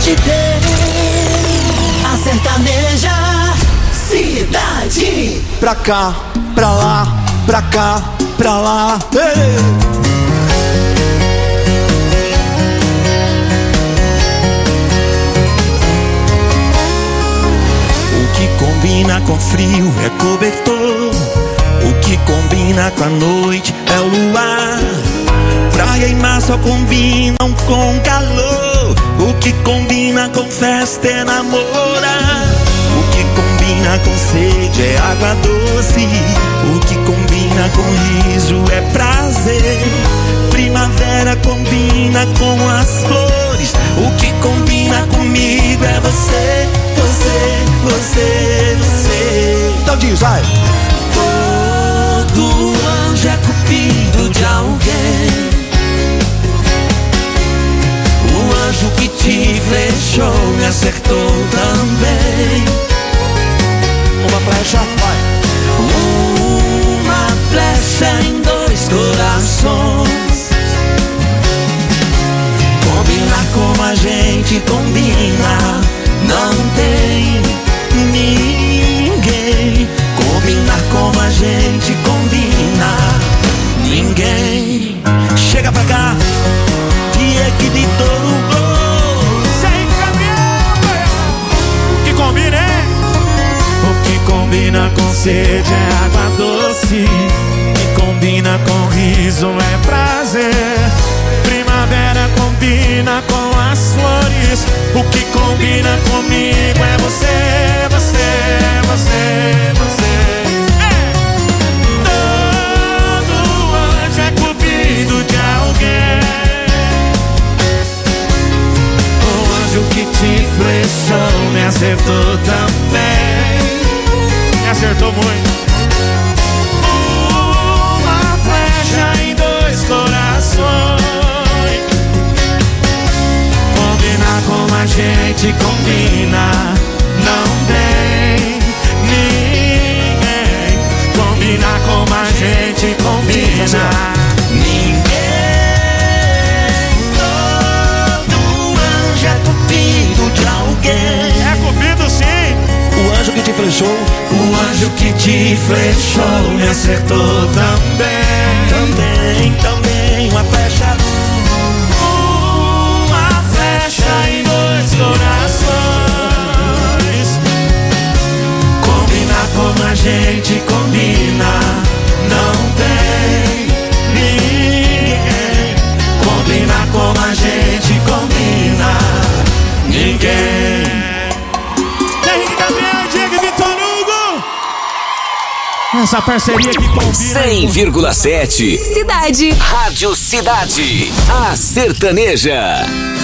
pode ter. A sertaneja cidade. Pra cá, pra lá, pra cá, pra lá. Ei! O que combina com frio é cobertor. O que combina com a noite é o luar. Praia e mar só combinam com calor. O que combina com festa é namorar. O que combina com sede é água doce. O que combina com riso é prazer. Primavera combina com as flores. O que combina comigo é você, você, você, você. Então diz, vai. Todo anjo é cupido de alguém. O anjo que te flechou me acertou também. Uma flecha, vai. Uma flecha em dois corações. Combinar como a gente combina, não tem ninguém. Combinar como a gente combina, ninguém. Chega pra cá, Diego de Torugo. Sem caminhão. O que combina, hein? O que combina com sede é água doce. O que combina com riso é prazer. Primavera combina com as flores. O que combina comigo é você, você, você, você. Todo anjo é cupido de alguém. O anjo que te flechou me acertou também. Me acertou muito. Uma flecha em dois corações. Combinar como a gente combina, não tem ninguém. Combinar como a gente combina, ninguém. Todo anjo é cupido de alguém. é cupido sim. O anjo que te flechou. O anjo que te flechou me acertou também. Também, também, uma flecha. Uma flecha em dois corações. Combinar como a gente combina, não tem ninguém. Combinar como a gente combina, ninguém. Henrique Gabriel, Diego Vitor Hugo. Essa parceria que combina. 100,7 Cidade. Rádio Cidade. A sertaneja.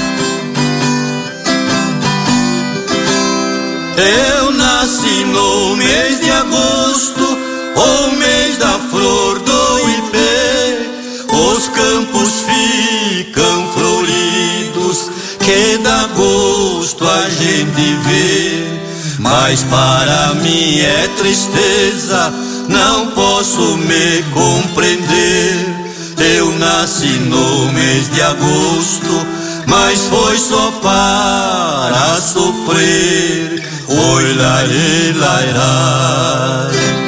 Eu nasci no mês de agosto, o mês da flor do ipê. Os campos ficam floridos, que dá gosto a gente ver. Mas para mim é tristeza, não posso me compreender. Eu nasci no mês de agosto, mas foi só para sofrer. Oi, laê, lairá.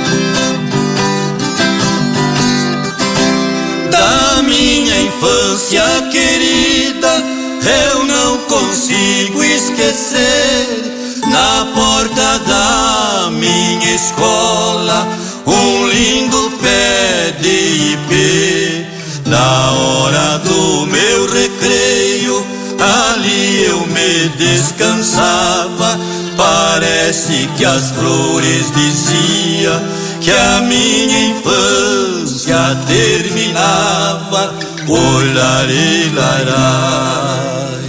Da minha infância querida, eu não consigo esquecer. Na porta da minha escola, um lindo pé de ipê. Na hora do meu recreio, ali eu me descansava. Parece que as flores diziam que a minha infância terminava. Olharei, larai.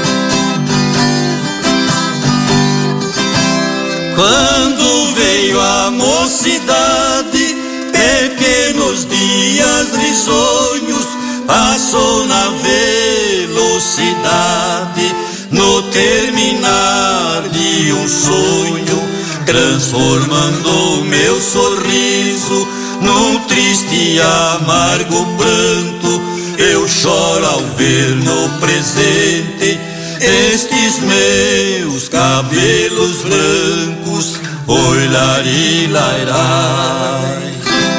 Quando veio a mocidade, pequenos dias risonhos, passou na velocidade, no terminar de um sonho, transformando meu sorriso num triste e amargo pranto. Eu choro ao ver no presente estes meus cabelos brancos, oi lari lairai.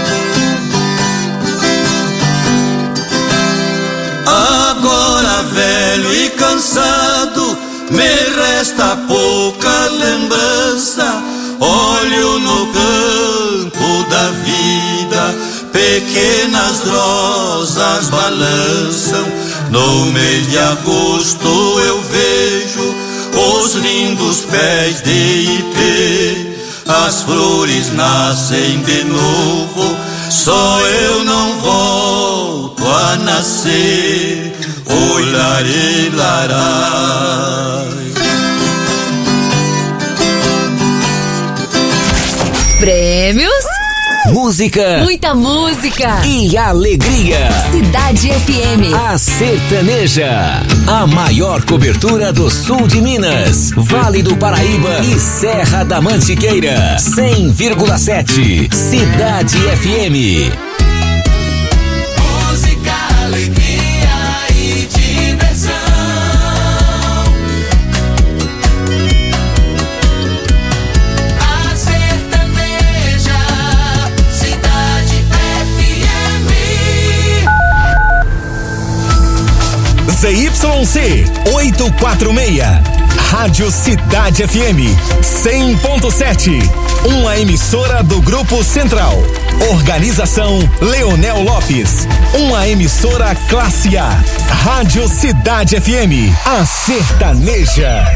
Agora velho e cansado, me resta pouca lembrança. Olho no campo da vida, pequenas rosas balançam. No mês de agosto eu vejo os lindos pés de ipê. As flores nascem de novo, só eu não volto a nascer. Oi lari larai. Prêmios, música, muita música e alegria. Cidade FM, a sertaneja, a maior cobertura do sul de Minas, Vale do Paraíba e Serra da Mantiqueira. 100,7 Cidade FM. Música, alegria e diversão. A sertaneja, Cidade FM. ZYC 846, Rádio Cidade FM 100.7, uma emissora do Grupo Central. Organização Leonel Lopes, uma emissora classe A. Rádio Cidade FM, a sertaneja.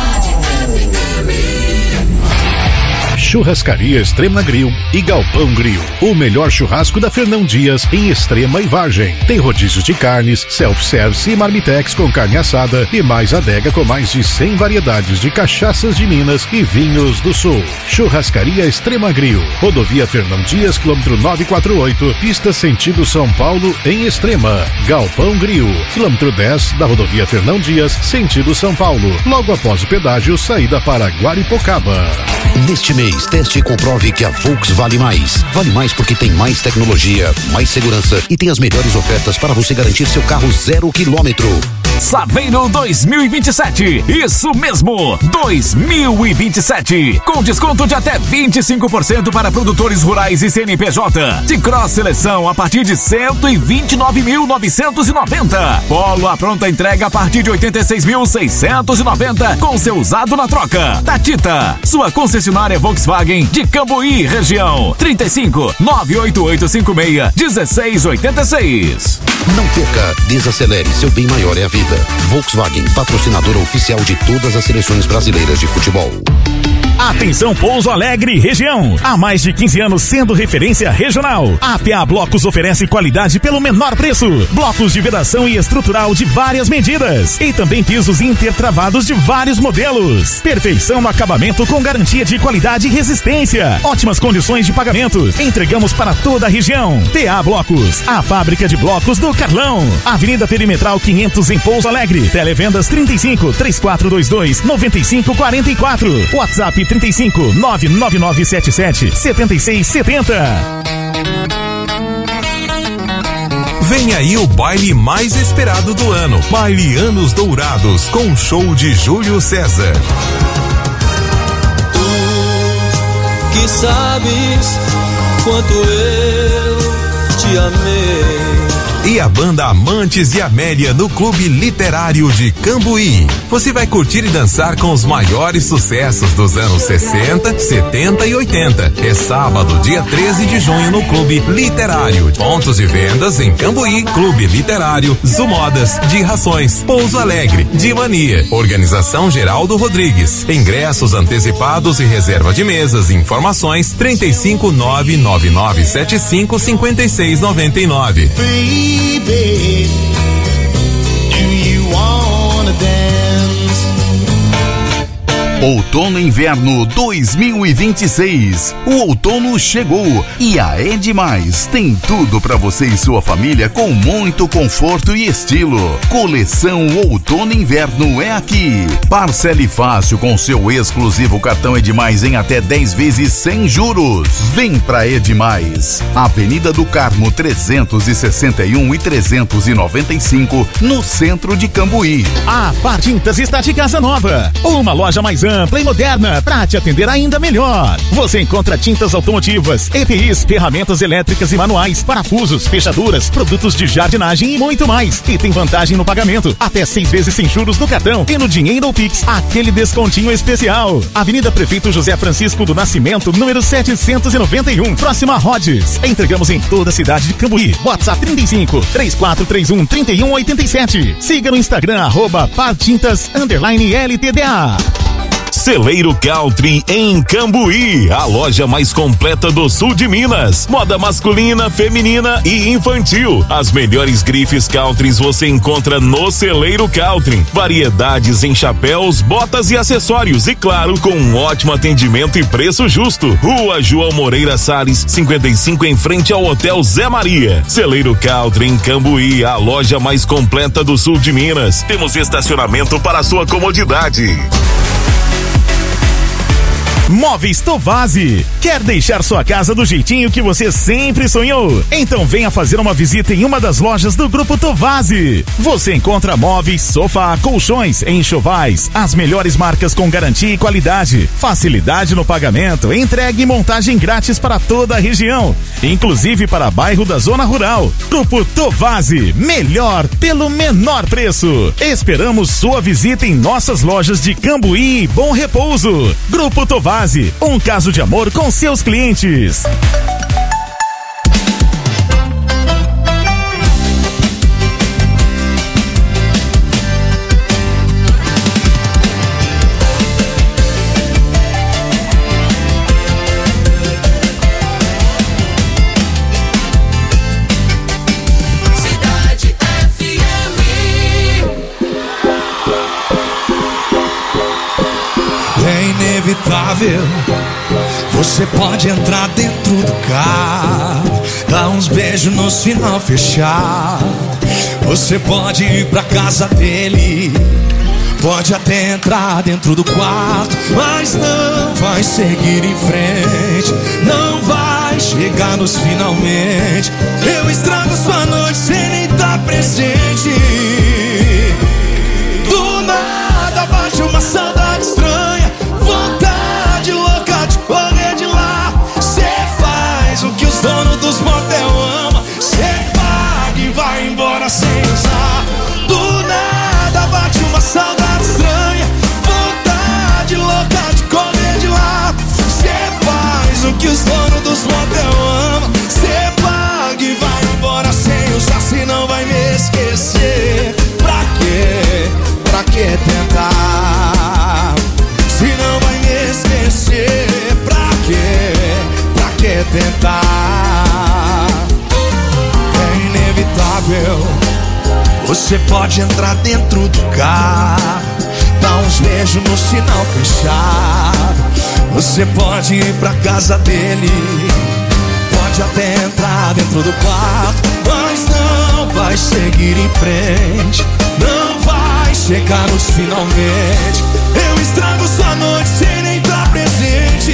Churrascaria Extrema Grill e Galpão Grill. O melhor churrasco da Fernão Dias em Extrema e Vargem. Tem rodízios de carnes, self-service e marmitex com carne assada e mais adega com mais de 100 variedades de cachaças de Minas e vinhos do Sul. Churrascaria Extrema Grill. Rodovia Fernão Dias, quilômetro 948, pista sentido São Paulo em Extrema. Galpão Grill, quilômetro 10 da rodovia Fernão Dias, sentido São Paulo. Logo após o pedágio, saída para Guaripocaba. Neste mês, teste e comprove que a Volks vale mais. Vale mais porque tem mais tecnologia, mais segurança e tem as melhores ofertas para você garantir seu carro 0 quilômetro. Saveiro 2027, isso mesmo, 2027, com desconto de até 25% para produtores rurais e CNPJ. De Cross Seleção a partir de 129.990. Polo à pronta entrega a partir de 86.690 com seu usado na troca. Tatita, sua concessionária Volkswagen de Cambuí, região. 35 98856 1686. Não perca, desacelere, seu bem maior é a vida. Volkswagen, patrocinadora oficial de todas as seleções brasileiras de futebol. Atenção Pouso Alegre região, há mais de 15 anos sendo referência regional. A APA Blocos oferece qualidade pelo menor preço, blocos de vedação e estrutural de várias medidas e também pisos intertravados de vários modelos. Perfeição no acabamento com garantia de qualidade e resistência, ótimas condições de pagamento. Entregamos para toda a região. TA Blocos, a fábrica de blocos do Carlão. Avenida Perimetral 500 em Pouso Alegre. Televendas 35 3422 9544. WhatsApp 35 99977 7670. Vem aí o baile mais esperado do ano. Baile Anos Dourados, com show de Júlio César. Tu que sabes quanto eu te amei. E a banda Amantes de Amélia no Clube Literário de Cambuí. Você vai curtir e dançar com os maiores sucessos dos anos 60, 70 e 80. É sábado, dia 13 de junho no Clube Literário. Pontos de vendas em Cambuí, Clube Literário, Zumodas, de Rações, Pouso Alegre, de Mania. Organização Geraldo Rodrigues. Ingressos antecipados e reserva de mesas. Informações 35 99975 5699. Baby, do you wanna dance? Outono e Inverno 2026. O outono chegou e a Edmais tem tudo para você e sua família com muito conforto e estilo. Coleção Outono e Inverno é aqui. Parcele fácil com seu exclusivo cartão Edmais em até 10 vezes sem juros. Vem pra Edmais. Avenida do Carmo 361 e 395 no centro de Cambuí. A Par Tintas está de casa nova. Uma loja mais ampla e moderna para te atender ainda melhor. Você encontra tintas automotivas, EPIs, ferramentas elétricas e manuais, parafusos, fechaduras, produtos de jardinagem e muito mais. E tem vantagem no pagamento, até 6 vezes sem juros no cartão e no dinheiro ou Pix, aquele descontinho especial. Avenida Prefeito José Francisco do Nascimento, número 791, próxima a Rhodes. Entregamos em toda a cidade de Cambuí. WhatsApp 35 3431 3187. Siga no Instagram @partintas_LTDA. Celeiro Country em Cambuí, a loja mais completa do sul de Minas. Moda masculina, feminina e infantil. As melhores grifes countries você encontra no Celeiro Country. Variedades em chapéus, botas e acessórios e claro, com um ótimo atendimento e preço justo. Rua João Moreira Salles, 55 em frente ao Hotel Zé Maria. Celeiro Country em Cambuí, a loja mais completa do sul de Minas. Temos estacionamento para sua comodidade. Móveis Tovazzi. Quer deixar sua casa do jeitinho que você sempre sonhou? Então venha fazer uma visita em uma das lojas do Grupo Tovazzi. Você encontra móveis, sofá, colchões, enxovais, as melhores marcas com garantia e qualidade, facilidade no pagamento, entrega e montagem grátis para toda a região, inclusive para bairro da Zona Rural. Grupo Tovazzi, melhor pelo menor preço. Esperamos sua visita em nossas lojas de Cambuí e Bom Repouso. Grupo Tovazzi, um caso de amor com seus clientes. Inevitável, você pode entrar dentro do carro, dar uns beijos no sinal fechado. Você pode ir pra casa dele, pode até entrar dentro do quarto, mas não vai seguir em frente, não vai chegar nos finalmente. Eu estrago sua noite sem nem estar presente. Do nada bate uma saudade estranha, vontade louca de correr de lá. Cê faz o que os donos dos motel amam, cê paga e vai embora sem usar. Do nada bate uma saudade estranha, vontade louca de correr de lá. Cê faz o que os donos dos motel amam, cê paga e vai embora sem usar. Se não vai me esquecer, pra quê? Pra que tentar? Se não vai me esquecer, pra quê? Pra que tentar? É inevitável, você pode entrar dentro do carro, dar uns beijos no sinal fechado. Você pode ir pra casa dele, pode até entrar dentro do quarto, mas não vai seguir em frente, não vai chegar nos finalmente. Eu estrago sua noite sem nem estar presente.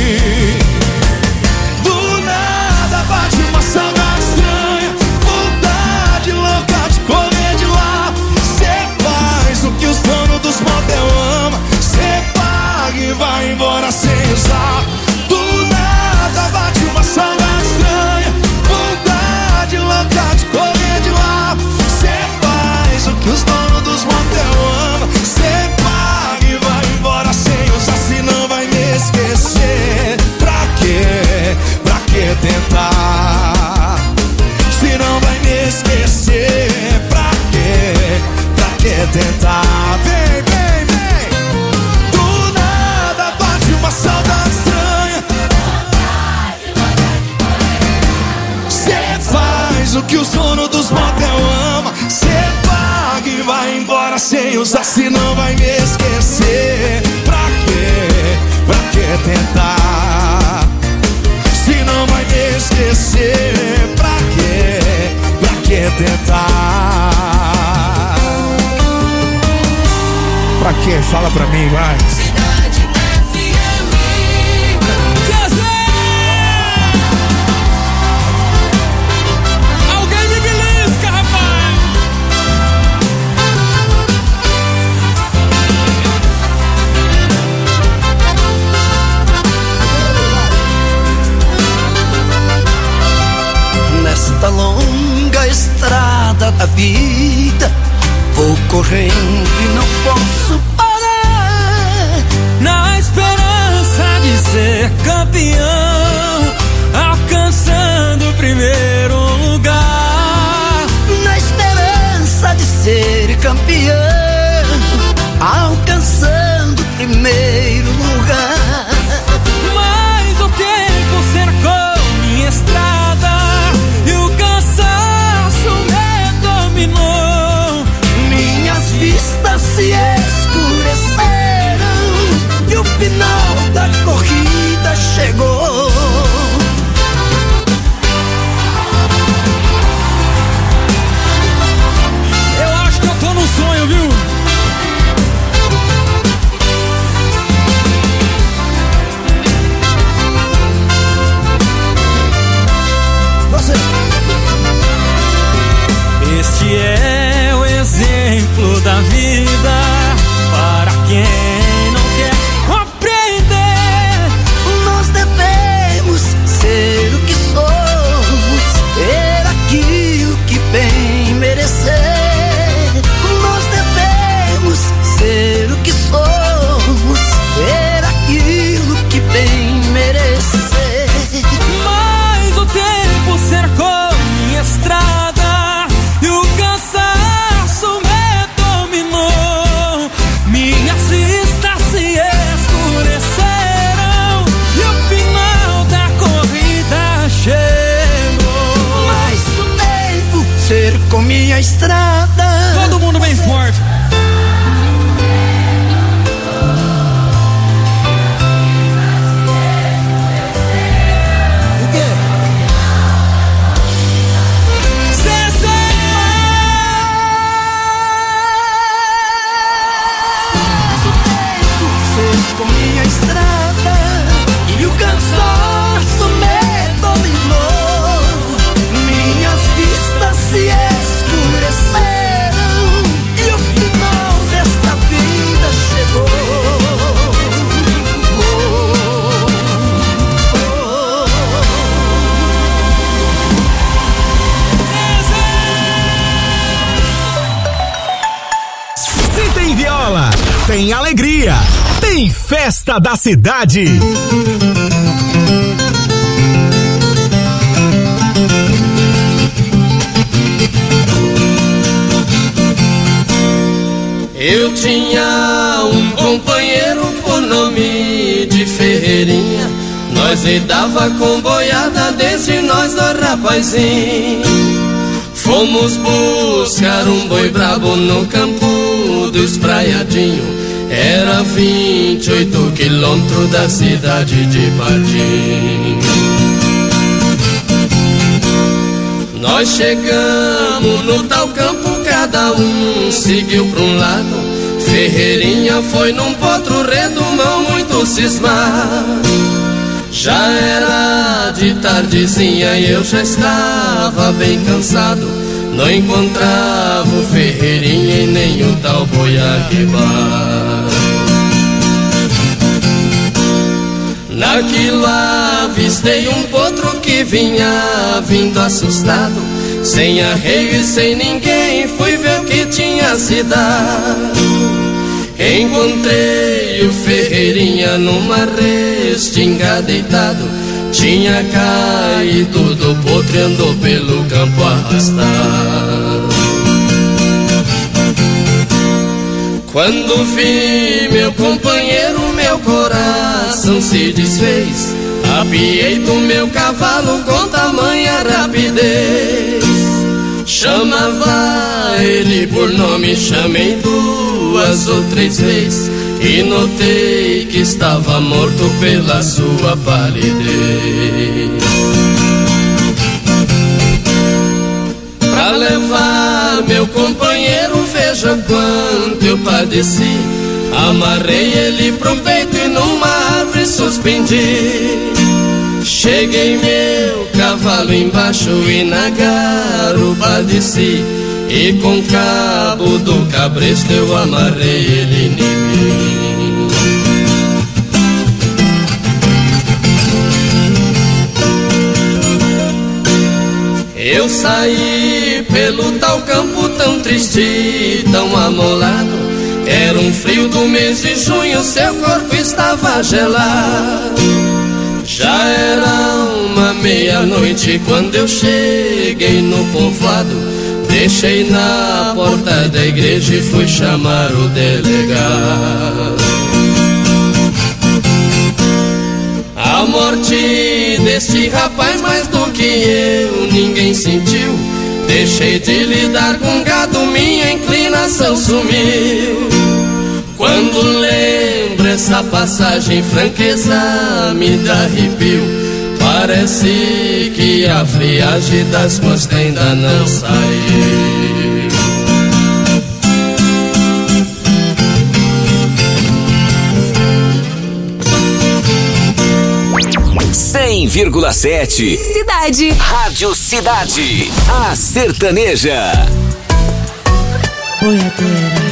Do nada bate uma saudade estranha, vontade louca de correr de lá. Cê faz o que os donos dos motel amam, cê paga e vai embora sem usar. Do nada bate uma saudade estranha, vontade louca de correr de lá. Cê faz o que os donos dos motel amam, cê paga e vai embora sem usar. Se não vai me esquecer, pra quê? Pra que tentar? Se não vai me esquecer, pra quê? Pra que tentar? Vem, vem, vem. Do nada bate uma saudade estranha, cê faz o que os donos dos motel amam, cê paga e vai embora sem usar. Se não vai me esquecer, pra quê? tentar? Se não vai me esquecer, pra quê? Pra que tentar? Pra que? Fala pra mim, vai. Nesta longa estrada da vida, vou correndo e não posso parar. Na esperança de ser campeão, alcançando o primeiro lugar. Na esperança de ser campeão, alcançando o primeiro lugar. Mas o tempo cercou minha estrada e o cansaço me dominou. Minhas vistas se escureceram e o final da corrida chegou. Eu acho que eu tô num sonho, viu? Este é o exemplo da vida para quem não quer compreender. Nós devemos ser o que somos, ter aquilo que bem merecer. Nós devemos ser o que somos, ter aquilo que bem merecer. Mas o tempo cercou minha estrada e o cansaço me dominou. Minhas vistas se escureceram e o final da corrida chegou. Mas o tempo cercou minha estrada. Todo mundo bem forte. Com minha estrada e o cansaço me dominou. Minhas vistas se escureceram e o final desta vida chegou. Se tem viola, tem alegria. Tem festa da cidade. Eu tinha um companheiro por nome de Ferreirinha. Nós lidava com boiada desde nós do rapazinho. Fomos buscar um boi brabo no campo do Espraiadinho. Era 28 quilômetros da cidade de Pardim. Nós chegamos no tal campo, cada um seguiu pra um lado. Ferreirinha foi num potro redomão muito cismado. Já era de tardezinha e eu já estava bem cansado. Não encontrava o Ferreirinha e nem o tal boi arribar. Naquilo avistei um potro que vinha vindo assustado. Sem arreio e sem ninguém, fui ver o que tinha se dado. Encontrei o Ferreirinha numa restinga deitado. Tinha caído do potro e andou pelo campo arrastado. Quando vi meu companheiro, meu coração se desfez. Apiei do meu cavalo com tamanha rapidez. Chamava ele por nome, chamei 2 ou 3 vezes. e notei que estava morto pela sua palidez. Pra levar meu companheiro, veja quanto eu padeci. Amarrei ele pro peito e numa árvore suspendi. Cheguei meu cavalo embaixo e na garupa desci, e com o cabo do cabresto eu amarrei ele em mim. Eu saí pelo tal campo tão triste, tão amolado. Era um frio do mês de junho, seu corpo estava gelado. Já era uma meia-noite quando eu cheguei no povoado. Deixei na porta da igreja e fui chamar o delegado. A morte deste rapaz, mais do que eu, ninguém sentiu. Deixei de lidar com gado, minha inclinação sumiu. Quando lembro essa passagem, franqueza me dá arrepio. Parece que a friagem das costas ainda não saiu. 100,7 Cidade. Rádio Cidade. A sertaneja. Boiadeira.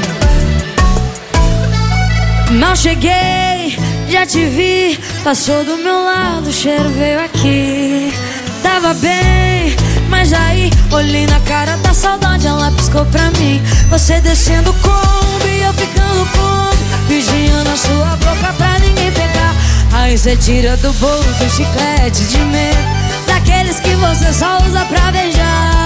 Mal cheguei, já te vi. Passou do meu lado, o cheiro veio aqui. Tava bem, mas aí olhei na cara da saudade, ela piscou pra mim. Você descendo o Kombi, eu ficando com, vigiando a sua boca pra ninguém pegar. Aí você tira do bolso um chiclete de medo, daqueles que você só usa pra beijar.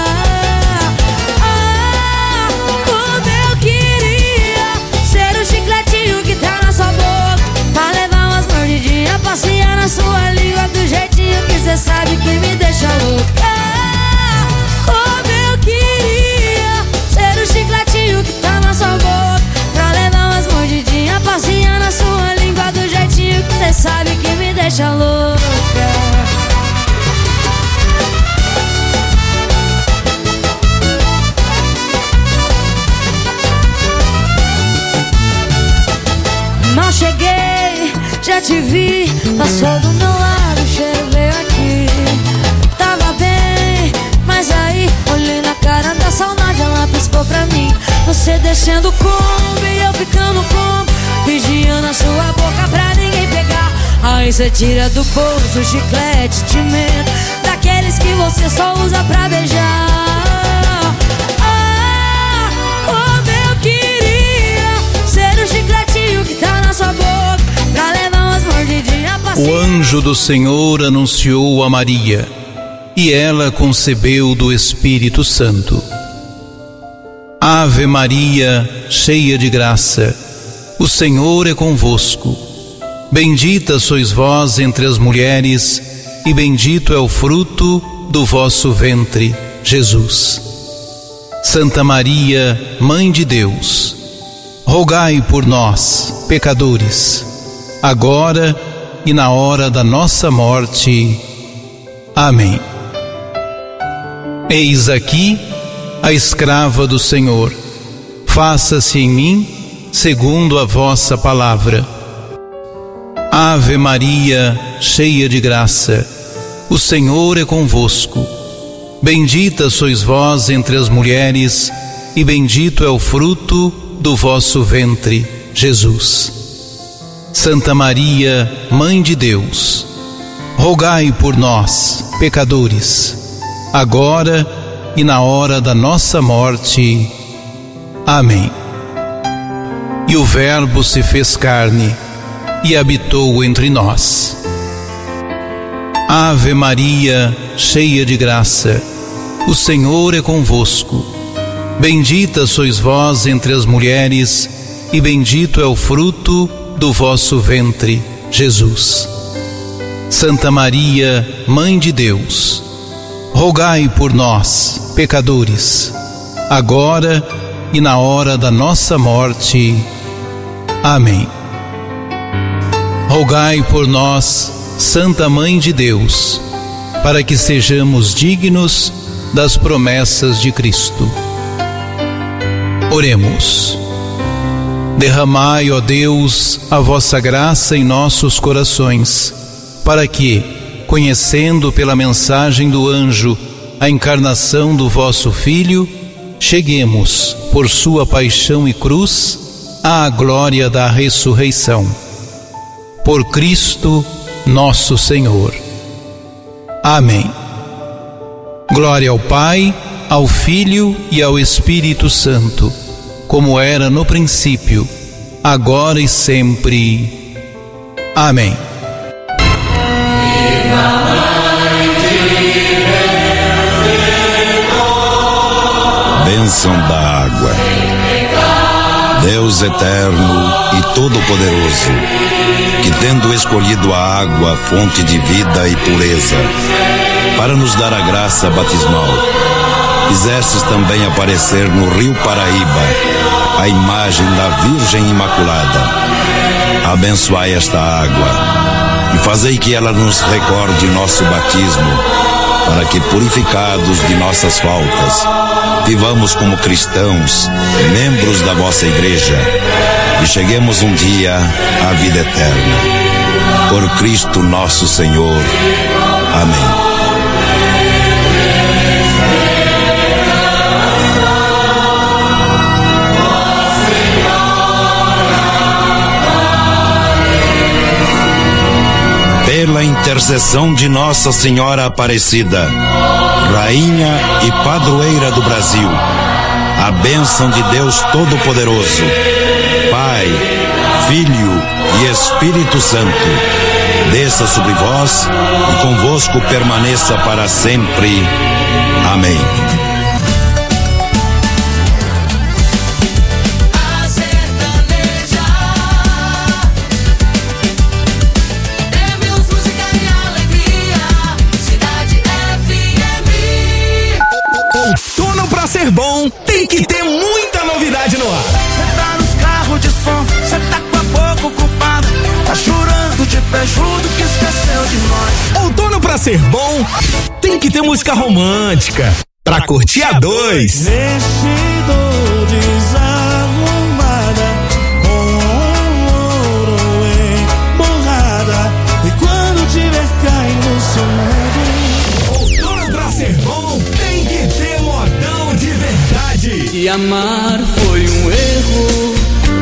Ah, como eu queria ser o chicletinho que tá na sua boca, pra levar umas mordidinhas, passear na sua língua do jeitinho que cê sabe que me deixa louca. Ah, como eu queria ser o chicletinho que tá na sua boca, pra levar umas mordidinhas, passear na sua língua do jeitinho que cê sabe que me deixa louca. Mal cheguei, já te vi. Passou do meu lado, o cheiro veio aqui. Tava bem, mas aí olhei na cara da saudade, ela piscou pra mim. Você descendo o Kombi, eu ficando com, vigiando a sua boca pra ninguém pegar. Aí você tira do bolso o chiclete de medo, daqueles que você só usa pra beijar. Ah, como eu queria ser o chicletinho que tá na sua boca, pra levar umas mordidinhas. O anjo do Senhor anunciou a Maria, e ela concebeu do Espírito Santo. Ave Maria, cheia de graça, o Senhor é convosco. Bendita sois vós entre as mulheres, e bendito é o fruto do vosso ventre, Jesus. Santa Maria, Mãe de Deus, rogai por nós, pecadores, agora e na hora da nossa morte. Amém. Eis aqui a escrava do Senhor. Faça-se em mim segundo a vossa palavra. Ave Maria, cheia de graça, o Senhor é convosco. Bendita sois vós entre as mulheres, e bendito é o fruto do vosso ventre, Jesus. Santa Maria, Mãe de Deus, rogai por nós, pecadores, agora e na hora da nossa morte. Amém. E o Verbo se fez carne e habitou entre nós. Ave Maria, cheia de graça, o Senhor é convosco. Bendita sois vós entre as mulheres, e bendito é o fruto do vosso ventre, Jesus. Santa Maria, Mãe de Deus, rogai por nós, pecadores, agora e na hora da nossa morte. Amém. rogai por nós, Santa Mãe de Deus, para que sejamos dignos das promessas de Cristo. Oremos. Derramai, ó Deus, a vossa graça em nossos corações, para que, conhecendo pela mensagem do anjo a encarnação do vosso Filho, cheguemos, por sua paixão e cruz, à glória da ressurreição. Por Cristo nosso Senhor. Amém. Glória ao Pai, ao Filho e ao Espírito Santo, como era no princípio, agora e sempre. Amém. Bênção da água. Deus eterno e todo-poderoso, que tendo escolhido a água, fonte de vida e pureza, para nos dar a graça batismal, fizestes também aparecer no rio Paraíba a imagem da Virgem Imaculada. Abençoai esta água e fazei que ela nos recorde nosso batismo, para que, purificados de nossas faltas, vivamos como cristãos, membros da vossa igreja, e cheguemos um dia à vida eterna. Por Cristo nosso Senhor. Amém. Pela intercessão de Nossa Senhora Aparecida, Rainha e Padroeira do Brasil, a bênção de Deus Todo-Poderoso, Pai, Filho e Espírito Santo, desça sobre vós e convosco permaneça para sempre. Amém. Ser bom, tem que ter muita novidade no ar. Cê tá nos carros de som, cê tá com a boca ocupada, tá chorando de pejudo que esqueceu de nós. Outono pra ser bom, tem que ter música romântica, pra curtir a dois. Vestido desarrumada, com ouro emborrada, e quando tiver caindo no seu mundo. Outono pra ser bom, tem que ter modão de verdade. E amar foi um erro,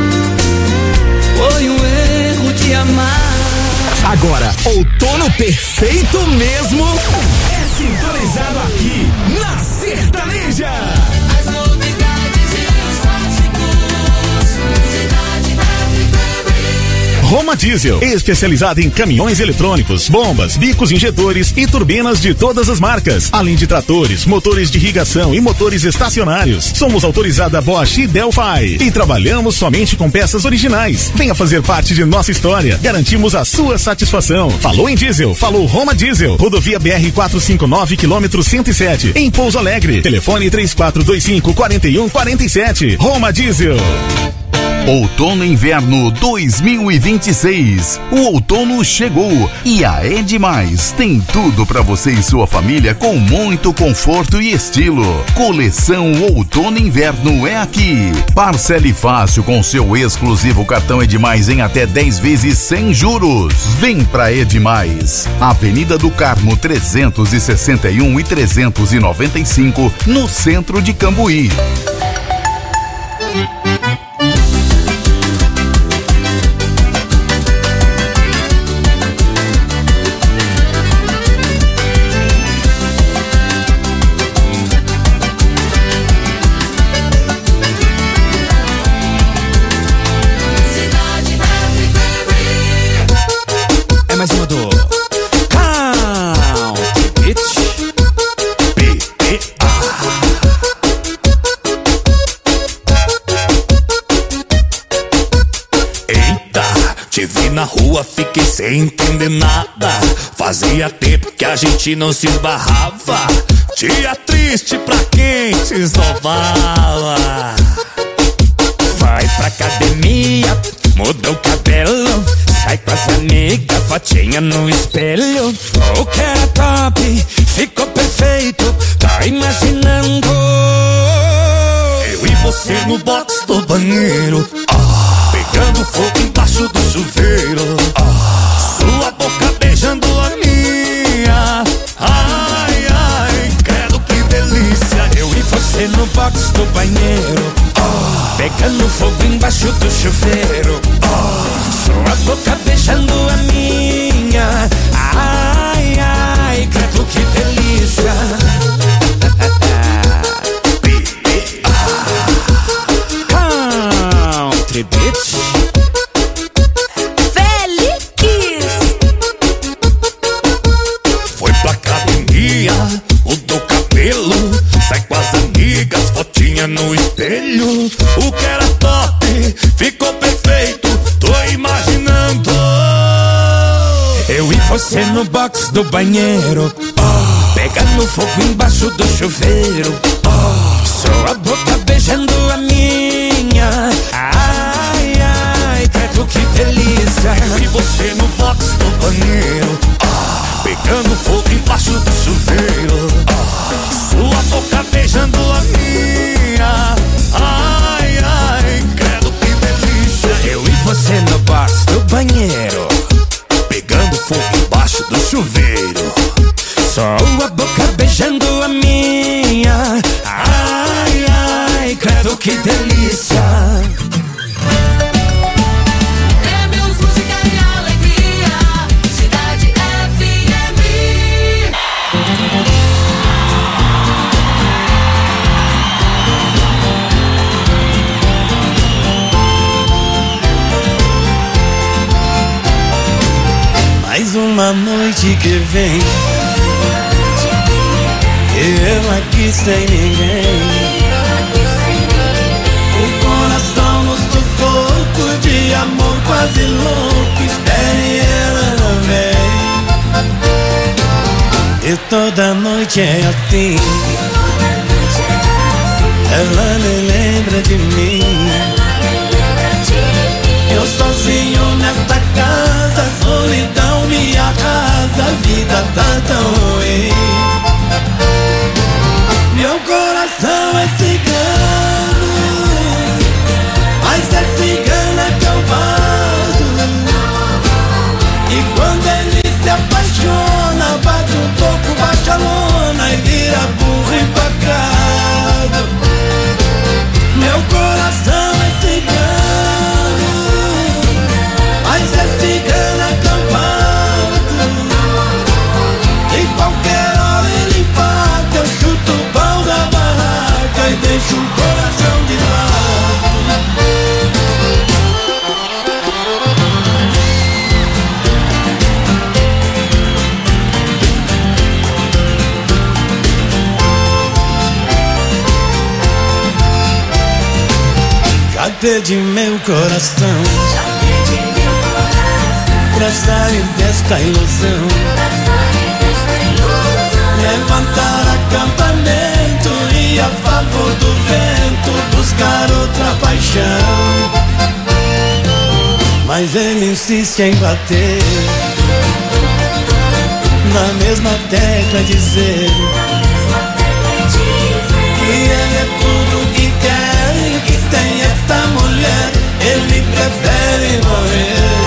te amar. Agora, outono perfeito mesmo é sintonizado aqui na Sertaneja. As novidades e os clássicos, Cidade FM. Roma Diesel, especializada em caminhões eletrônicos, bombas, bicos injetores e turbinas de todas as marcas, além de tratores, motores de irrigação e motores estacionários. Somos autorizada Bosch e Delphi e trabalhamos somente com peças originais. Venha fazer parte de nossa história. Garantimos a sua satisfação. Falou em diesel, falou Roma Diesel. Rodovia BR 459, quilômetro 107, em Pouso Alegre. Telefone 3425-4147. Roma Diesel. Outono e Inverno 2026. O outono chegou e a Edmais tem tudo para você e sua família com muito conforto e estilo. Coleção Outono e Inverno é aqui. Parcele fácil com seu exclusivo cartão Edmais em até 10 vezes sem juros. Vem pra Edmais. Avenida do Carmo 361 e 395, no centro de Cambuí. Mais uma do Count It B-E-A. Eita, te vi na rua, fiquei sem entender nada. Fazia tempo que a gente não se esbarrava. Dia triste pra quem se esnovava. Vai pra academia, muda o cabelo, sai com as amigas, fotinha no espelho. O que era top, ficou perfeito, tá imaginando? Eu e você no box do banheiro, pegando fogo embaixo do chuveiro, sua boca beijando a minha. Ai, ai, credo que delícia. Eu e você no box do banheiro, pegando fogo embaixo do chuveiro, sua boca beijando a minha. Ai, ai, credo que delícia. Country Beach. Félix foi pra academia, mudou cabelo, sai com as amigas, fotinha no espelho. O que era top, ficou perfeito, tô imaginando. Eu e você no box do banheiro, pegando fogo embaixo do chuveiro, sua boca beijando a minha. Ai, ai, credo que delícia. Eu e você no box do banheiro, pegando fogo embaixo do chuveiro, sua boca beijando a minha. Ai, ai, credo que delícia. Eu e você no box do banheiro, pegando fogo embaixo do chuveiro, sua boca beijando a minha. Ai, ai, credo que delícia. Prêmios, música e alegria, Cidade FM. Mais uma noite que vem, eu aqui sem ninguém. O coração no sufoco de amor quase louco, espere ela não vem. E toda noite é assim, ela nem lembra de mim. Eu sozinho nesta casa, a solidão me arrasa, a vida tá tão ruim. Meu coração é cigano, mas é cigana que eu bato. E quando ele se apaixona, bate um toco, baixa a lona e vira burro empacado. Meu coração é cigano, mas é cigana que eu bato. Em qualquer hora ele empata, eu chuto o pau da barraca e deixo o coração de lado. Já perdi meu coração pra sair desta ilusão, levantar acampamento e a favor do vento buscar outra paixão. Mas ele insiste em bater na mesma tecla, dizer que ele é tudo que quer e que sem esta mulher ele prefere morrer.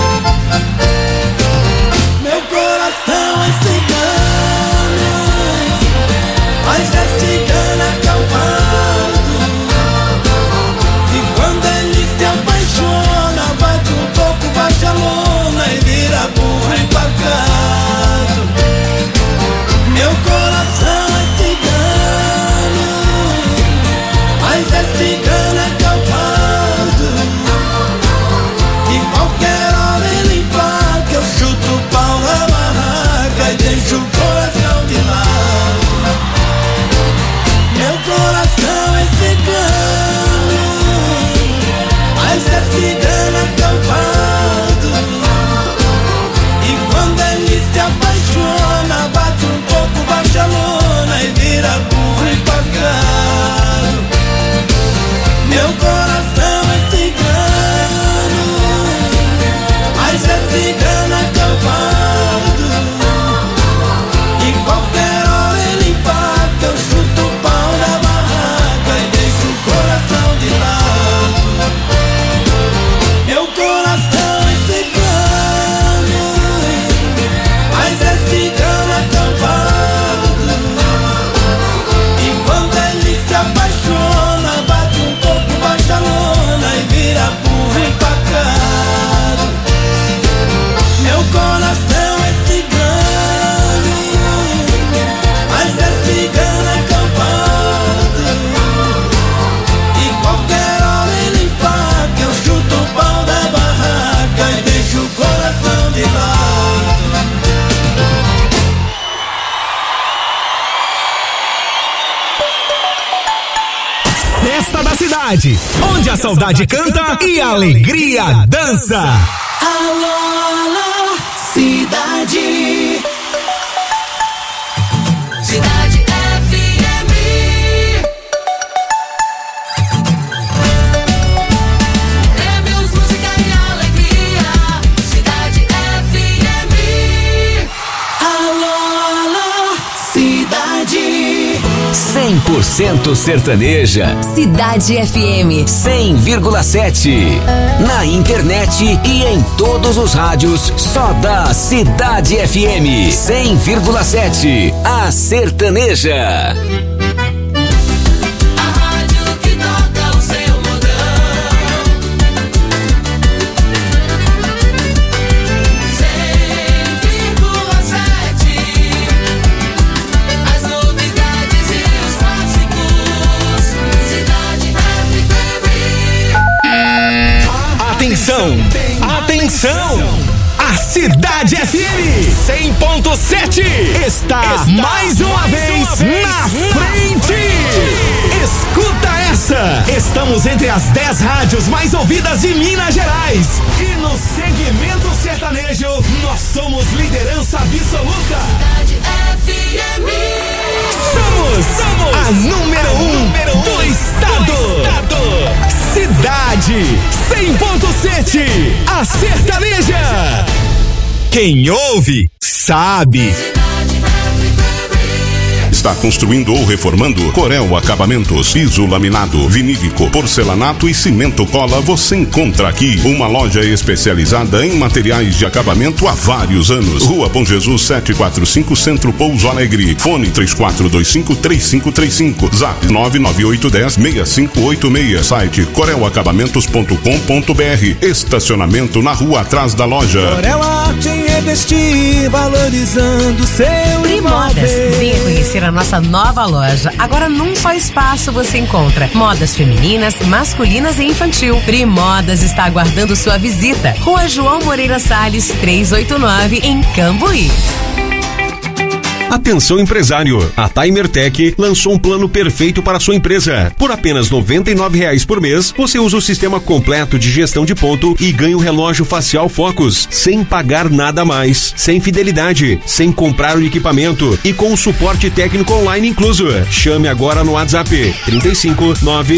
Meu coração é cigano, mas é cigana que eu bato. E quando ele se apaixona, bate um pouco, baixa a lona e vira burro empacado. Meu coração é cigano, mas é cigana que eu bato. E qualquer hora ele empaca, eu chuto o pau na barraca e deixo o coração de lado. Meu coração é cigano, mas é cigana que eu bato. E quando ele se apaixona, bate um pouco, baixa a lona da cidade, onde a saudade canta e a alegria dança. Alô, alô, cidade. Cidade FM. Prêmios, música e alegria. Cidade FM. Alô, alô, cidade. 100% sertaneja. Cidade FM 100,7. Na internet e em todos os rádios, só da Cidade FM 100,7. A sertaneja. Atenção, atenção! A Cidade FM 100.7 está mais uma vez na frente! Escuta essa! Estamos entre as 10 rádios mais ouvidas de Minas Gerais. E no segmento sertanejo, nós somos liderança absoluta. Cidade FM. Somos a número 1 do estado. Cidade 100.7, a sertaneja. Quem ouve, sabe. Está construindo ou reformando? Corel Acabamentos, piso laminado, vinílico, porcelanato e cimento cola. Você encontra aqui uma loja especializada em materiais de acabamento há vários anos. Rua Bom Jesus 745, Centro Pouso Alegre. Fone 3425-3535. Zap 99810-6586. Site corelacabamentos.com.br. Estacionamento na rua atrás da loja. Corel Arte é vestir, valorizando seu Primodas. Venha conhecer a nossa nova loja. Agora num só espaço você encontra modas femininas, masculinas e infantil. Primodas está aguardando sua visita. Rua João Moreira Salles 389 em Cambuí. Atenção empresário, a Timertec lançou um plano perfeito para a sua empresa. Por apenas R$ 99,00 por mês, você usa o sistema completo de gestão de ponto e ganha o relógio facial Focus, sem pagar nada mais, sem fidelidade, sem comprar o equipamento e com o suporte técnico online incluso. Chame agora no WhatsApp 35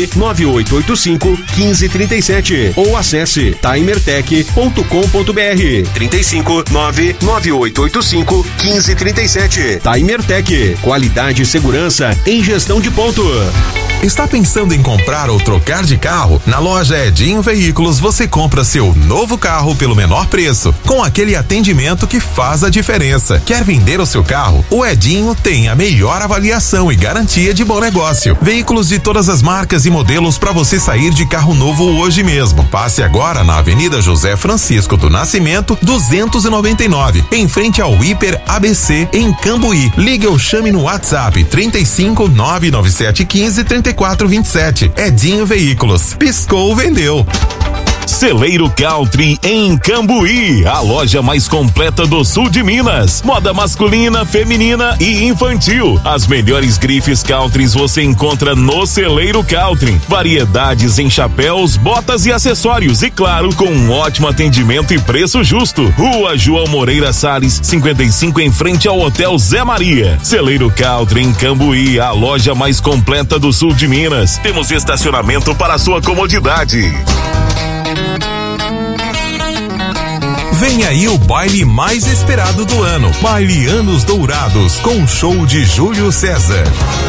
99885 1537 ou acesse timertec.com.br 35 99885 1537. Timertec, qualidade e segurança em gestão de ponto. Está pensando em comprar ou trocar de carro? Na loja Edinho Veículos você compra seu novo carro pelo menor preço, com aquele atendimento que faz a diferença. Quer vender o seu carro? O Edinho tem a melhor avaliação e garantia de bom negócio. Veículos de todas as marcas e modelos para você sair de carro novo hoje mesmo. Passe agora na Avenida José Francisco do Nascimento 299, em frente ao Hiper ABC em Cambuí. Ligue ou chame no WhatsApp 35 99715 3427. Edinho Veículos. Piscou, vendeu. Celeiro Country em Cambuí, a loja mais completa do sul de Minas. Moda masculina, feminina e infantil. As melhores grifes countries você encontra no Celeiro Country. Variedades em chapéus, botas e acessórios e claro, com um ótimo atendimento e preço justo. Rua João Moreira Salles 55 em frente ao Hotel Zé Maria. Celeiro Country em Cambuí, a loja mais completa do sul de Minas. Temos estacionamento para sua comodidade. Vem aí o baile mais esperado do ano, Baile Anos Dourados, com um show de Júlio César.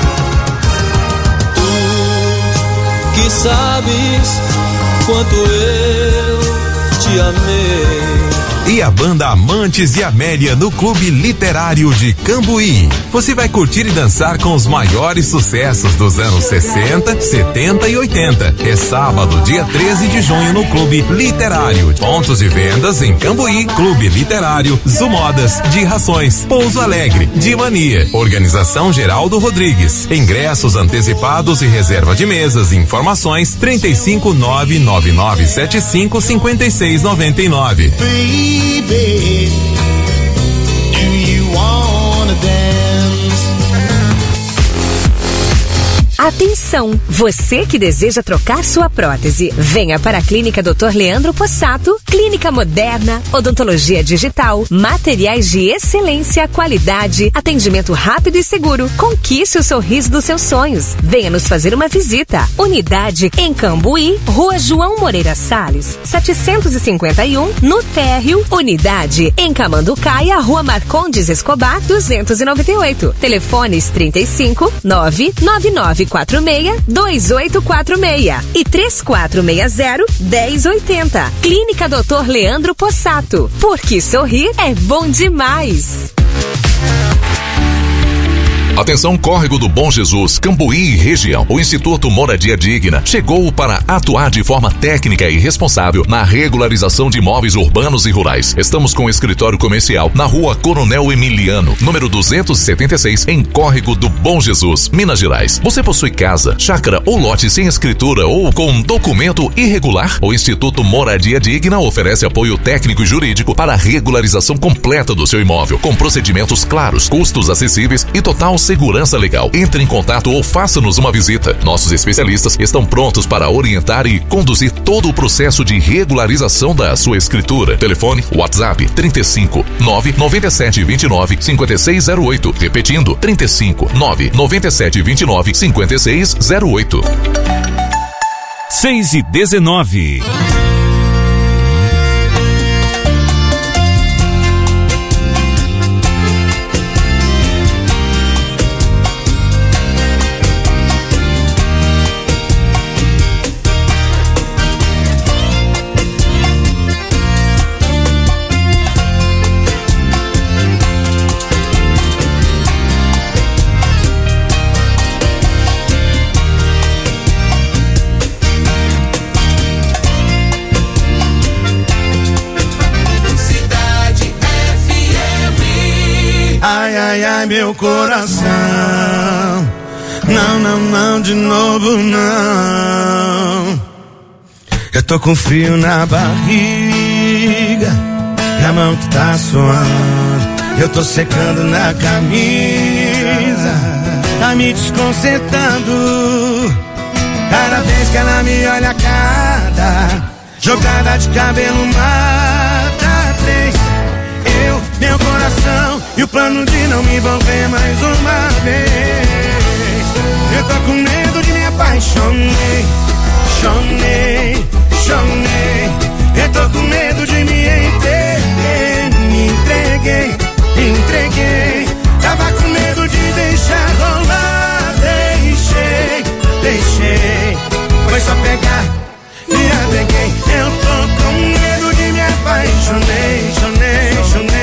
Tu que sabes quanto eu te amei. E a banda Amantes e Amélia no Clube Literário de Cambuí. Você vai curtir e dançar com os maiores sucessos dos anos 60, 70 e 80. É sábado, dia 13 de junho no Clube Literário. Pontos de vendas em Cambuí, Clube Literário, Zumodas, de Rações, Pouso Alegre, de Mania. Organização Geraldo Rodrigues. Ingressos antecipados e reserva de mesas. Informações 35 99975 5699. Baby, do you wanna dance? Atenção! Você que deseja trocar sua prótese, venha para a Clínica Dr. Leandro Possato. Clínica moderna, odontologia digital, materiais de excelência, qualidade, atendimento rápido e seguro. Conquiste o sorriso dos seus sonhos. Venha nos fazer uma visita. Unidade em Cambuí, Rua João Moreira Salles, 751, no térreo. Unidade em Camanducaia, Rua Marcondes Escobar, 298. Telefones 35 99946 2846 e 3460 1080. Clínica Dr. Leandro Possato. Porque sorrir é bom demais. Atenção, Córrego do Bom Jesus, Cambuí e região. O Instituto Moradia Digna chegou para atuar de forma técnica e responsável na regularização de imóveis urbanos e rurais. Estamos com o escritório comercial na Rua Coronel Emiliano, número 276, em Córrego do Bom Jesus, Minas Gerais. Você possui casa, chácara ou lote sem escritura ou com documento irregular? O Instituto Moradia Digna oferece apoio técnico e jurídico para a regularização completa do seu imóvel, com procedimentos claros, custos acessíveis e total segurança legal. Entre em contato ou faça-nos uma visita. Nossos especialistas estão prontos para orientar e conduzir todo o processo de regularização da sua escritura. Telefone WhatsApp 35 997 29 5608. Repetindo, 35 997 29 5608. 6:19. Ai, ai, ai, meu coração. Não, não, não, de novo não. Eu tô com frio na barriga e a mão que tá suando. Eu tô secando na camisa, tá me desconcertando. Cada vez que ela me olha, cada jogada de cabelo mata três. Meu coração e o plano de não me envolver mais uma vez. Eu tô com medo de me apaixonei, chonei, chonei. Eu tô com medo de me entreguei. Tava com medo de deixar rolar, deixei. Foi só pegar, me apeguei. Eu tô com medo de me apaixonei, chonei.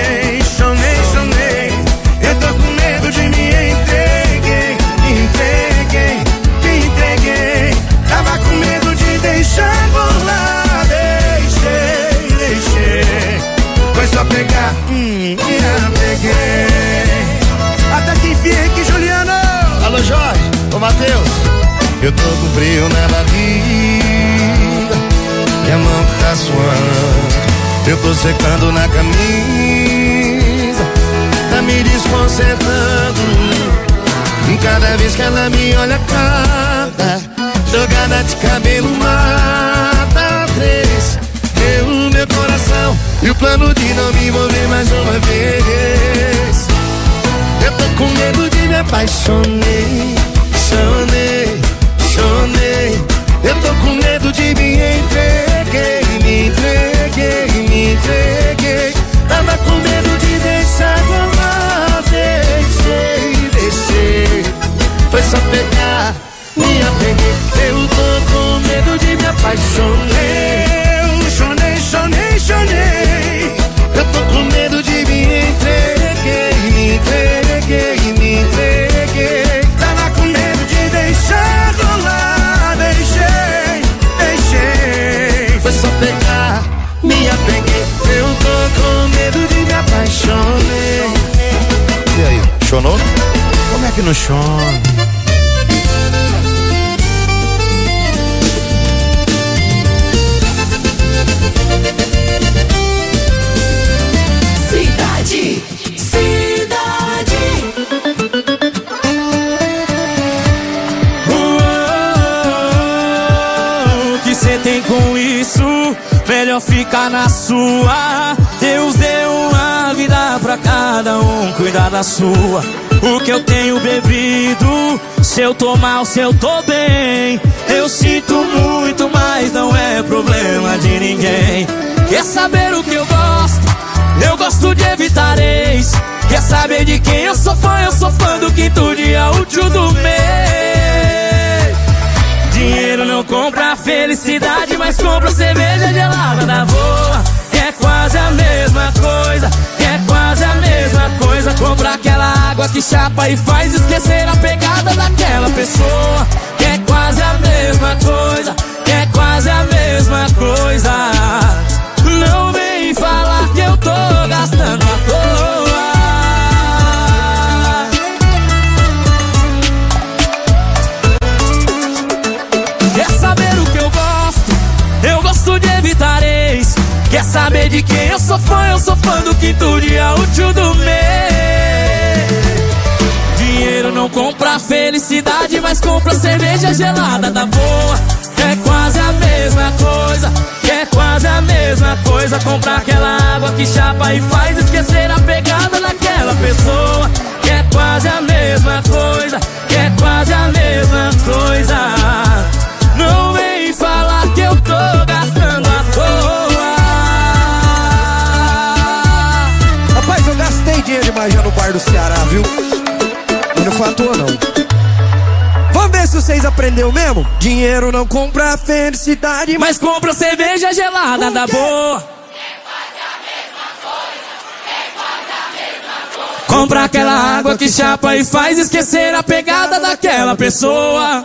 Eu tô com medo de me entreguei. Tava com medo de deixar rolar, deixei. Foi só pegar, me apeguei. Até que enfiei aqui, Juliano. Alô, Jorge, ô Matheus. Eu tô com frio na barriga e a mão que tá suando. Eu tô secando na camisa, tá me desconcertando. E cada vez que ela me olha, cada jogada de cabelo mata três. Meu coração e o plano de não me envolver mais uma vez. Eu tô com medo de me apaixonei, chonei. Eu tô com medo de me entreguei. Tava com medo de deixar rolar, deixei. Foi só pegar, me apeguei. Eu tô com medo de me apaixonei. Chonei. Eu tô com medo de me entreguei. Tava com medo de deixar rolar, deixei. Foi só pegar, me apeguei. Eu tô com medo de me apaixonei. E aí, chonou? Como é que não chona? Cidade. melhor ficar na sua. Deus deu uma vida pra cada um, cuidar da sua. O que eu tenho bebido, se eu tô mal, se eu tô bem, eu sinto muito, mas não é problema de ninguém. Quer saber o que eu gosto? Eu gosto de evitar ex. Quer saber de quem eu sou fã? Eu sou fã do quinto dia útil do mês. Dinheiro não compra felicidade, mas compra cerveja gelada da boa. É quase a mesma coisa, é quase a mesma coisa. Comprar aquela água que chapa e faz esquecer a pegada daquela pessoa. É quase a mesma coisa, é quase a mesma coisa. Não vem falar que eu tô gastando à toa. Quer saber o que eu gosto? Eu gosto de evitar ex. Quer saber de quem eu sou fã? Eu sou fã do quinto dia útil do mês. Dinheiro não compra felicidade, mas compra cerveja gelada da boa. É quase a mesma coisa, é quase a mesma coisa. Comprar aquela água que chapa e faz esquecer a pegada daquela pessoa. É quase a mesma coisa, é quase a mesma coisa. Não vem falar que eu tô gastando à toa. Rapaz, eu gastei dinheiro demais já no bar do Ceará, viu? E não foi à toa, não. Vamos ver se vocês aprenderam mesmo? Dinheiro não compra felicidade, mas compra cerveja gelada da boa. Compra aquela água que chapa e faz esquecer a pegada daquela pessoa.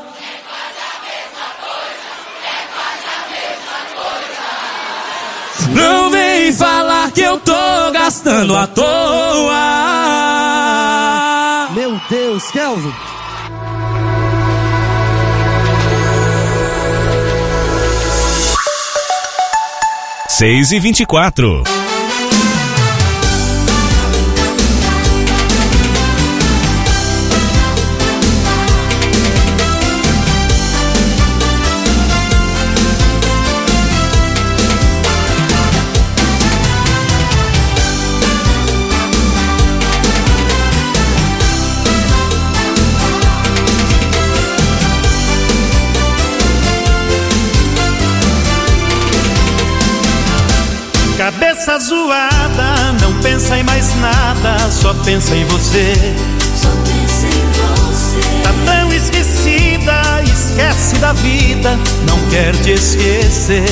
Não vem falar que eu tô gastando à toa. Meu Deus, Kelvin. Seis e 24. Cabeça zoada, não pensa em mais nada, só pensa em você. Só pensa em você. Tá tão esquecida, esquece da vida, não quer te esquecer.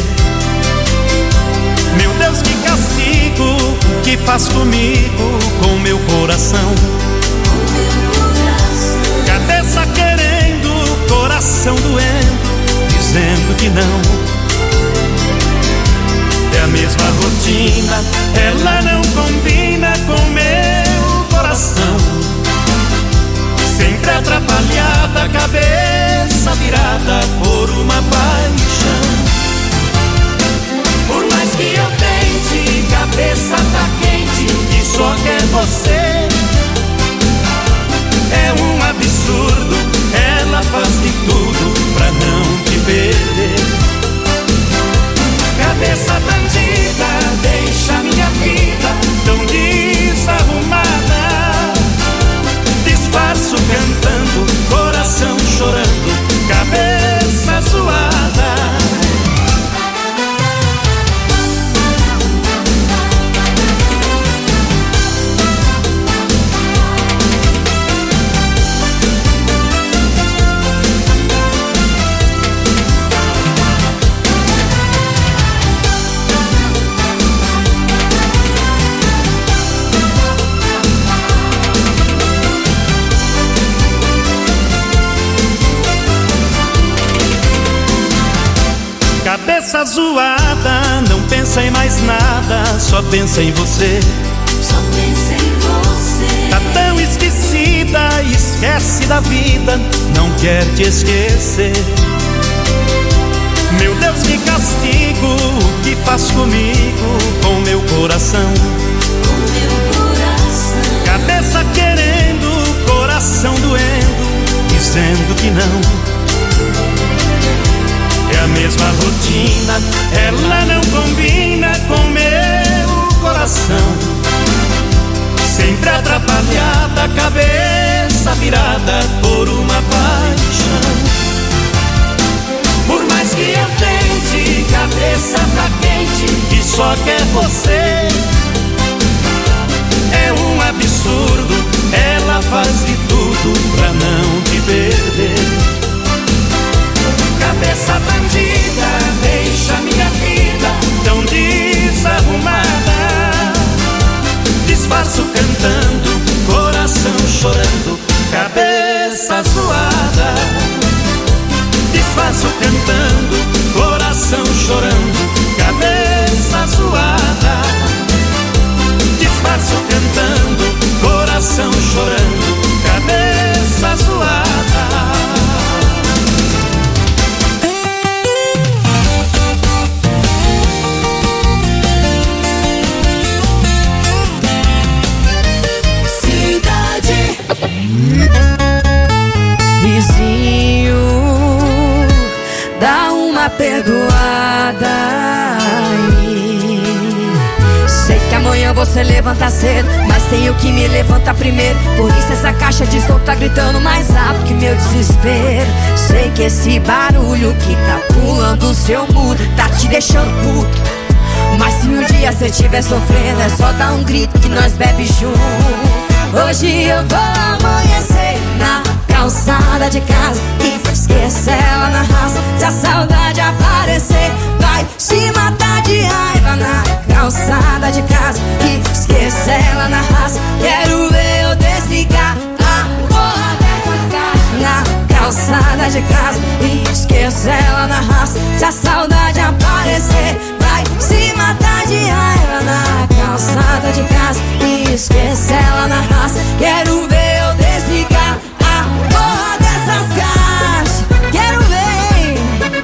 Meu Deus, que castigo, o que faz comigo, com meu coração? Cabeça querendo, coração doendo, dizendo que não. É a mesma rotina, ela não combina com meu coração. Sempre atrapalhada, cabeça virada por uma paixão. Por mais que eu tente, cabeça tá quente e só quer você. É um absurdo, ela faz de tudo pra não te perder. Cabeça bandida, deixa minha vida tão desarrumada. Disfarço cantando, coração chorando, cabeça zoada. Cabeça zoada, não pensa em mais nada, só pensa em você. Só pensa em você. Tá tão esquecida, esquece da vida, não quer te esquecer. Meu Deus, que castigo, o que faz comigo, com meu coração? Com meu coração. Cabeça querendo, coração doendo, dizendo que não. É a mesma rotina, ela não combina com meu coração. Sempre atrapalhada, cabeça virada por uma paixão. Por mais que eu tente, cabeça tá quente e só quer você. É um absurdo, ela faz de tudo pra não te perder. Cabeça bandida, deixa minha vida tão desarrumada. Disfarço cantando, coração chorando, cabeça zoada. Disfarço cantando, coração chorando, cabeça zoada. Disfarço cantando, coração chorando, cabeça zoada. Vizinho, dá uma perdoada aí. Sei que amanhã você levanta cedo, mas tenho que me levantar primeiro. Por isso essa caixa de som tá gritando mais alto que meu desespero. Sei que esse barulho que tá pulando o seu muro tá te deixando puto. Mas se um dia você estiver sofrendo, é só dar um grito que nós bebe junto. Hoje eu vou amanhecer na calçada de casa e esquecer ela na raça. Se a saudade aparecer, vai se matar de raiva na calçada de casa e esquecer ela na raça. Quero ver eu desligar a porra dessas caixas na calçada de casa e esquecer ela na raça. Se a saudade aparecer, vai se matar de raiva na calçada de casa e esquecer ela na raça. Quero ver eu desligar a porra dessas caixas. Quero ver.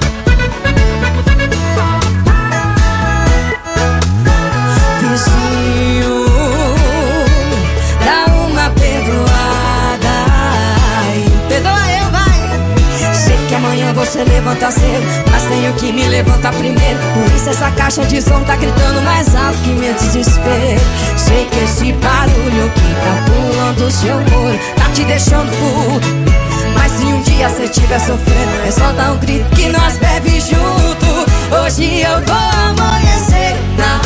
Vizinho, dá uma perdoada aí. Perdoa eu, vai. Sei que amanhã você levanta cedo, mas tenho que me levantar primeiro. Por isso essa caixa de som tá gritando mais alto que meu desespero. Sei que esse barulho que tá pulando o seu muro tá te deixando puto. Mas se um dia você estiver sofrendo, é só dar um grito que nós bebe junto. Hoje eu vou amanhecer na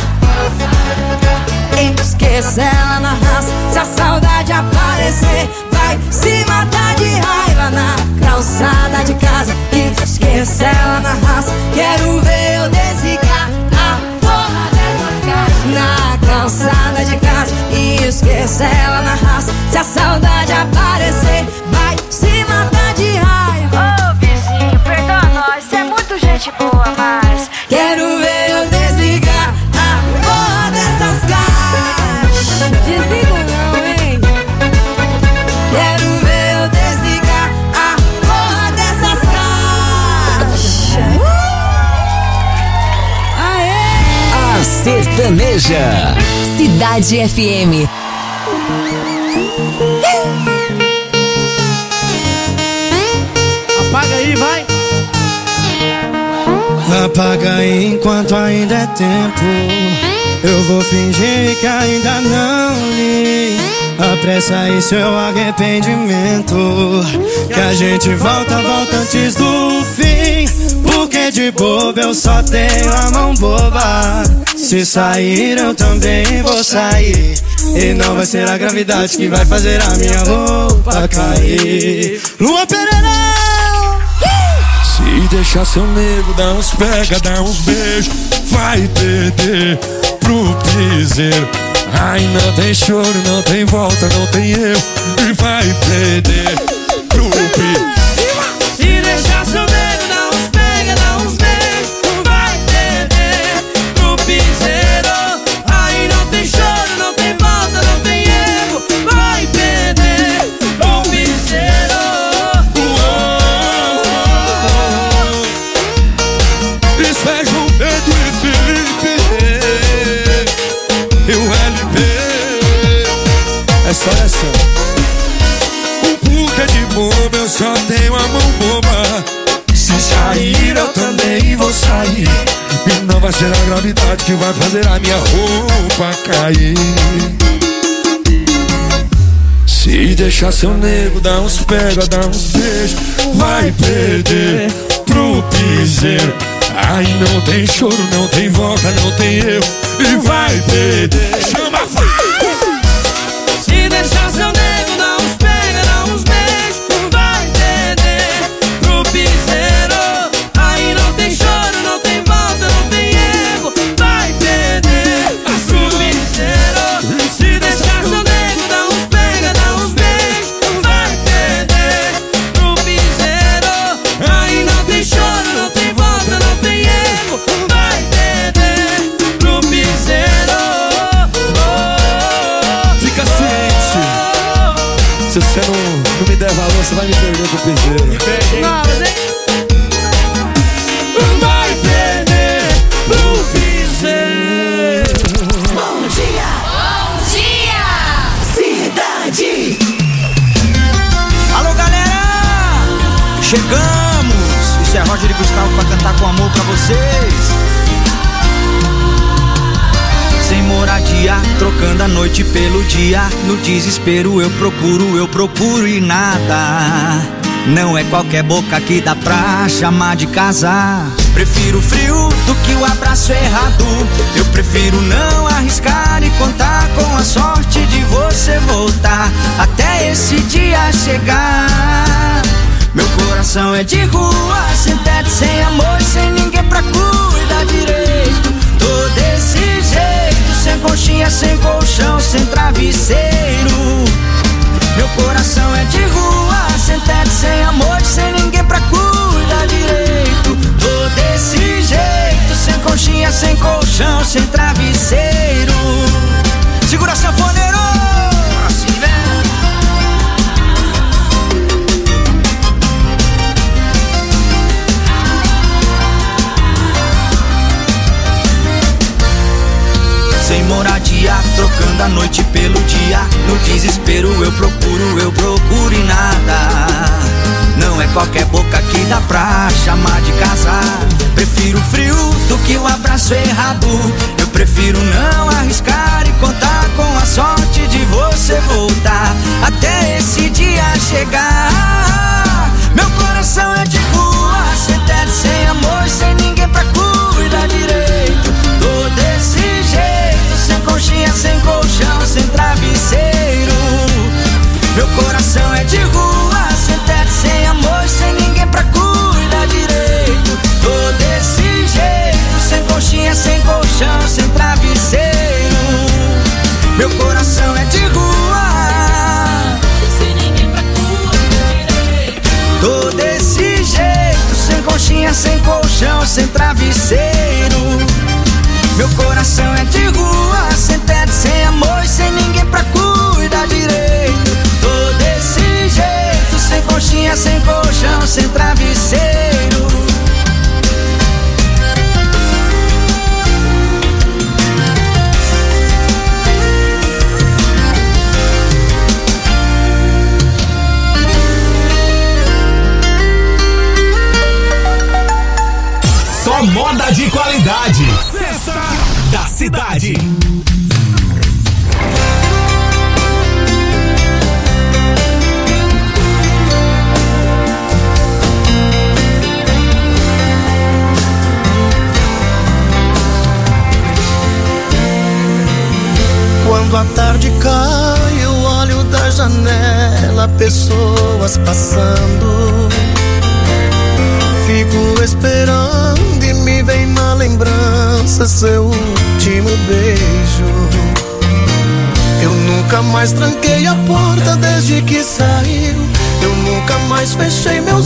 esqueça ela na raça. Se a saudade aparecer, vai se matar de raiva na calçada de casa e esqueça ela na raça. Quero ver eu desligar a porra dessas caixas na calçada de casa e esqueça ela na raça. Se a saudade aparecer, vai se matar de raiva. Ô vizinho, perdoa nós, cê é muito gente boa, mas quero ver eu desligar a porra dessas caixas. Desligo não, hein? Quero ver eu desligar a porra dessas caixas. A Sertaneja. Cidade FM. Apaga aí, vai. Apaga aí enquanto ainda é tempo. Eu vou fingir que ainda não li. Apressa aí seu arrependimento, que a gente volta antes do fim. Porque de boba eu só tenho a mão boba. Se sair eu também vou sair. E não vai ser a gravidade que vai fazer a minha roupa cair. Lua Pereira! Se deixar seu nego, dá uns pega, dá uns beijos, vai perder pro piseiro. Ai, não tem choro, não tem volta, não tem erro, e vai perder pro piseiro. Se deixar seu nego, dá uns pega, dá uns beijos, vai perder pro piseiro. Aí não tem choro, não tem volta, não tem erro, vai perder pro piseiro. Isso é João Pedro e Felipe e o LP. É só essa. O boca de boba, eu só tenho a mão boba. Se sair sair, eu também vou sair. E não vai ser a gravidade que vai fazer a minha roupa cair. Se deixar seu nego dar uns pega, dar uns beijos, vai perder pro piseiro. Aí não tem choro, não tem volta, não tem erro, e vai perder. Chama a Se deixar seu nego dar uns pega, dar uns beijos, vai perder pro piseiro. Aí não tem choro, não tem volta, não tem erro, vai perder pro piseiro. Se deixar seu nego dar uns pega, dar uns beijos, vai perder pro piseiro. Aí não tem choro, não tem volta, não tem erro, vai perder pro piseiro. Fica ciente, se você não me der valor, você vai me perder pro piseiro. Vai perder pro piseiro. Bom dia! Bom dia! Cidade! Alô, galera! Chegamos! Isso é Roger e Gustavo pra cantar com amor pra vocês. Sem moradia, trocando a noite pelo dia. No desespero eu procuro e nada. Não é qualquer boca que dá pra chamar de casa. Prefiro frio do que o abraço errado. Eu prefiro não arriscar e contar com a sorte de você voltar até esse dia chegar. Meu coração é de rua, sem teto, sem amor, sem ninguém pra cuidar direito. Tô desse jeito, sem conchinha, sem colchão, sem travesseiro. Meu coração é de rua, sem teto, sem amor, sem ninguém pra cuidar direito. Tô desse jeito, sem conchinha, sem colchão, sem travesseiro. Segura sanfoneiro! Assim vem. Sem moradia, trocando a noite pelo dia. No desespero eu procuro e nada. Não é qualquer boca que dá pra chamar de casa. Prefiro frio do que o abraço errado. Eu prefiro não arriscar e contar com a sorte de você voltar até esse dia chegar. Meu coração é de rua, sem teto, sem amor, sem ninguém pra cuidar direito. Tô desse jeito, sem conchinha, sem colchão, sem travesseiro. Meu coração é de rua, sem teto, sem amor, sem ninguém pra cuidar direito. Tô desse jeito, sem conchinha, sem colchão, sem travesseiro. Meu coração é de rua, sem ninguém pra cuidar direito. Tô desse jeito, sem conchinha, sem colchão, sem travesseiro. Meu coração é de rua, sem teto, sem amor, sem ninguém pra cuidar direito. Tô desse jeito, sem conchinha, sem colchão, sem travesseiro. Só moda de qualidade. Festa da cidade. Quando a tarde cai, eu olho da janela, pessoas passando. Fico esperando e me vem na lembrança seu último beijo. Eu nunca mais tranquei a porta desde que saiu. Eu nunca mais fechei meus